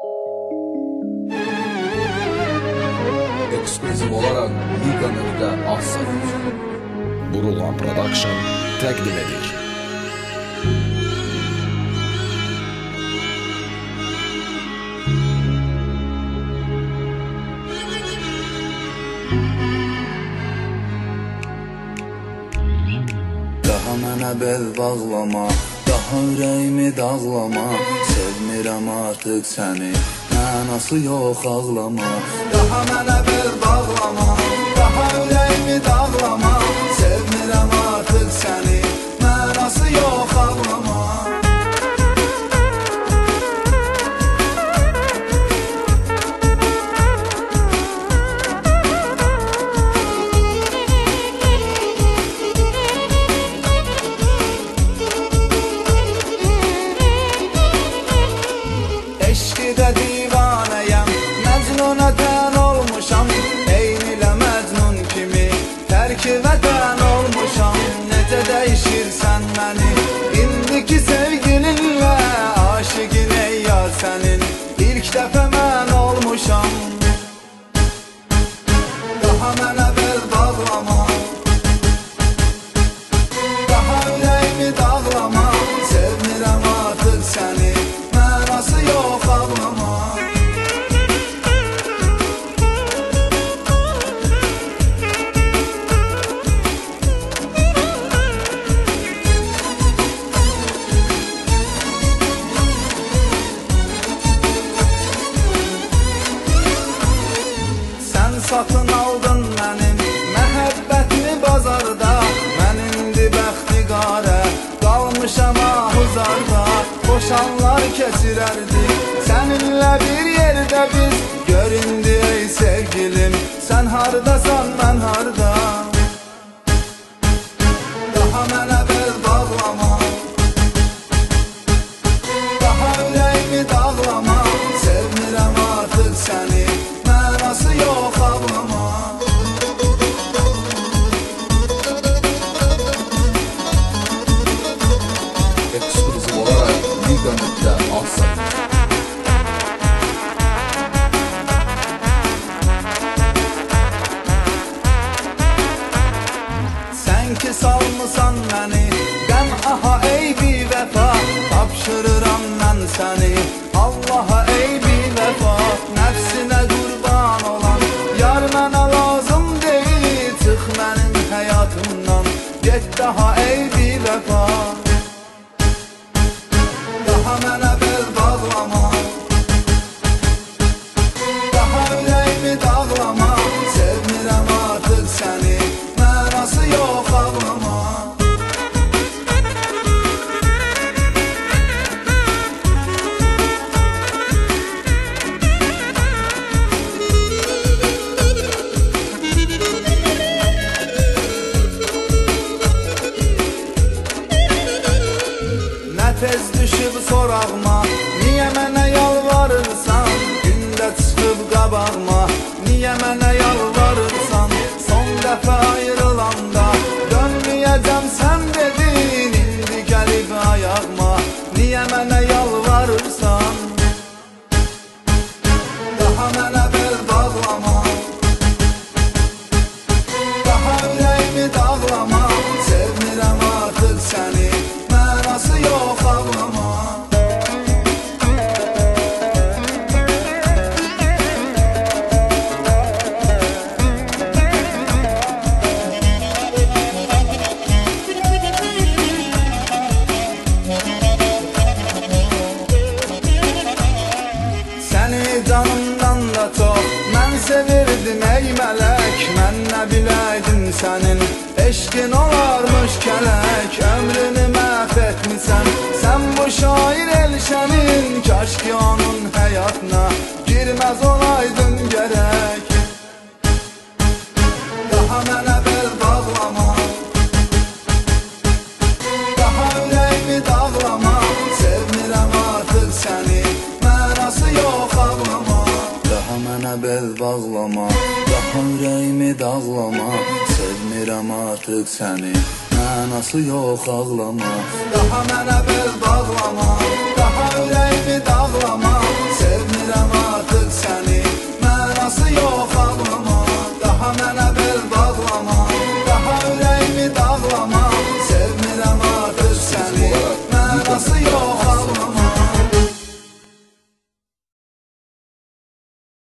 Ekskluziv olaraq Liga.az sayfasında Burulğan Production təqdim edir. Daha mənə bel bağlama, daha ürəyimi dağlama. Sevmirəm artıq səni, mənası yox ağlama. Daha mənə bel bağlama, daha ürəyimi dağlama. Sevmirəm artıq səni, mənası yox ağlama. Eşqidə divanəyəm, Məcnuna tən olmuşam. Eynilə Məcnun kimi tərki vətən olmuşam. Necə dəyişirsən məni, indiki sevgilinlə. Aşiqin ey yar sənin, ilk dəfə mən olmuşam. Daha mənə bel bağlama, daha ürəyimi dağlama. Sevmirəm artıq səni, mənası yox ağlama. Sən satın aldın mənim məhəbbətimi bazarda. Mən indi bəxtiqarə qalmışam ahuzarda. Boşanlar keçirərdik səninlə bir yerdə biz. Göründü ey sevgilim, sən hardasan mən harda. Daha mənə bel bağlama, daha ürəyimi dağlama. Sevmirəm artıq səni, mənası yox ağlama. ekskluziv olaraq Liga.az sayfasında Sən ki salmısan məni, qəm aha ey bir vəfa. Tapşırıram mən səni, Allaha ey bir vəfa. Nəfsinə qurban olan yar mənə lazım deyil. Çıx mənim həyatımdan, get daha ey bir vəfa. Daha mənə bel bağlama, daha ürəyimi dağlama. Sevmirəm artıq səni, mənası yox ağlama. Nə tez düşüb sorağıma, niyə mənə yalvarırsan? Gündə çıxıb qabağıma, niyə mənə yalvarırsan? Son dəfə ayrılanda dönməyəcəm sən dedin. İndi gəlib ayağıma, niyə mənə yalvarırsan? Daha mənə bel bağlama, daha ürəyimi dağlama. Sevmirəm artıq səni, mənası yox ağlama. Səni canımdan da çox mən sevirdim ey mələk. Mən nə biləydim sənin eşqin olarmış kələk. Ömrünü məhv etmisən sən bu şair Elşənin. Kaş ki onun həyatına girməz olaydın gərək. Daha mənə bel bağlama, daha ürəyimi dağlama. Sevmirəm artıq səni, mənası yox ağlama. Daha mənə bel bağlama, daha ürəyimi dağlama. Sevmirəm artıq səni, mənası yox ağlama. Daha mənə bel bağlama, daha ürəyimi dağlama. Sevmirəm yox ağlama, daha mənə